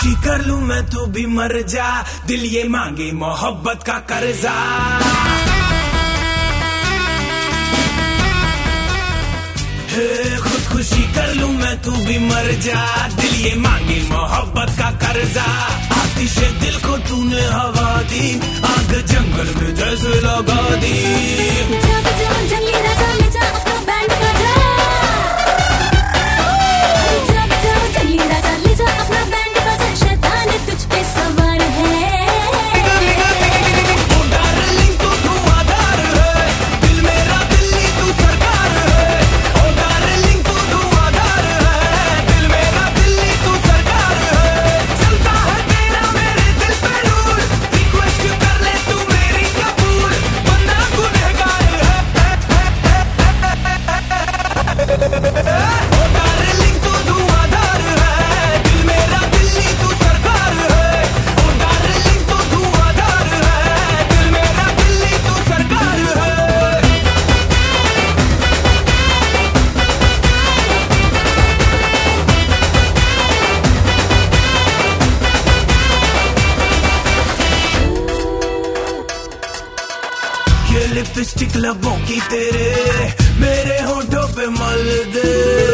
खुदकुशी कर लूं मैं तो भी मर जा, दिल ये मांगे मोहब्बत का कर्जा। खुदकुशी कर लूं मैं तू भी मर जा, दिल ये मांगे मोहब्बत का कर्जा। आतिशे दिल को तूने हवा दी, आग जंगल में जैसे लगा दी। जंगली राजा ले जा अपना बैंड बजा, जंगली राजा ले जा अपना बैंड बजा, शैतान तुझ पे सवार है। लिपस्टिक लबों की तेरे मेरे होठों पे मल दे,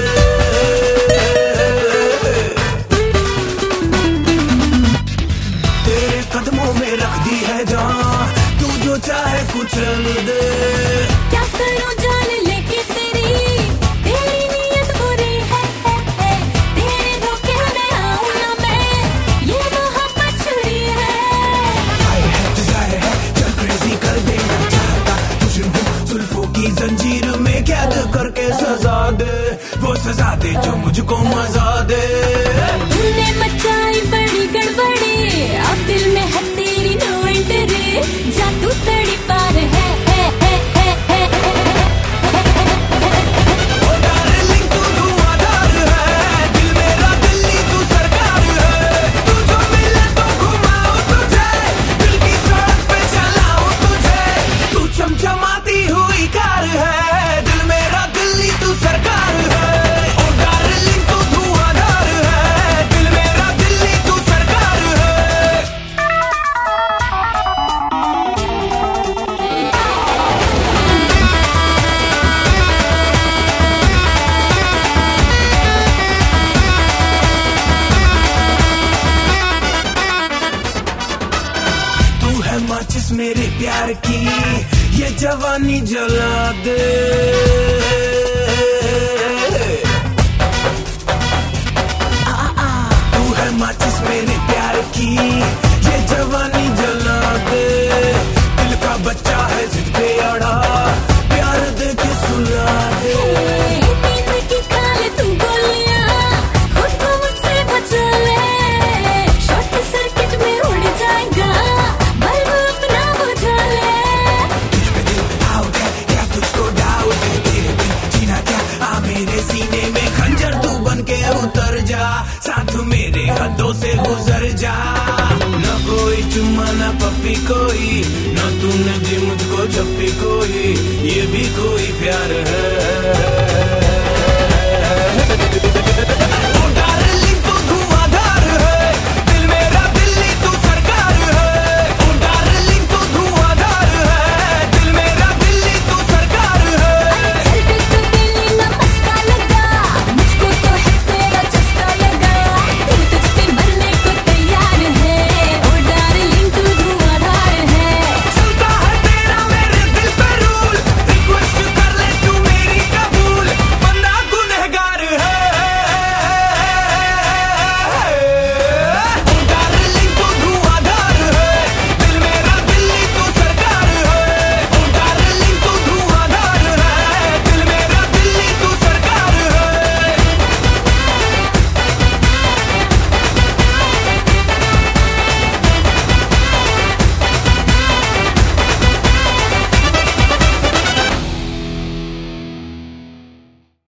तेरे कदमों में रख दी है जान, तू जो चाहे कुचल दे। क्या करूं जान लेके तेरी नीयत बुरी है, तेरे धोखे में आऊं ना मैं, ये मोहब्बत छुरी है। जाहिर है चल क्रेजी कर देना चाहता, जुल्फों की जंजीर में कैद करके सजा दे, वो सजा दे जो मुझको मजा दे। तूने मचाई बड़ी गड़बड़ी, अब दिल में है तेरी नो एंट्री, जा तू तड़ी पार है। माचिस मेरे प्यार की ये जवानी जला दे, तू है माचिस मेरे प्यार की ये जवानी जला दे। दिल का बच्चा है जिद पे अड़ा, प्यार दे के सुला दे। साथ मेरे हदों से गुजर जा, न कोई चुम्मा न पप्पी कोई, न तूने भी मुझको छप्पी कोई, ये भी कोई प्यार है।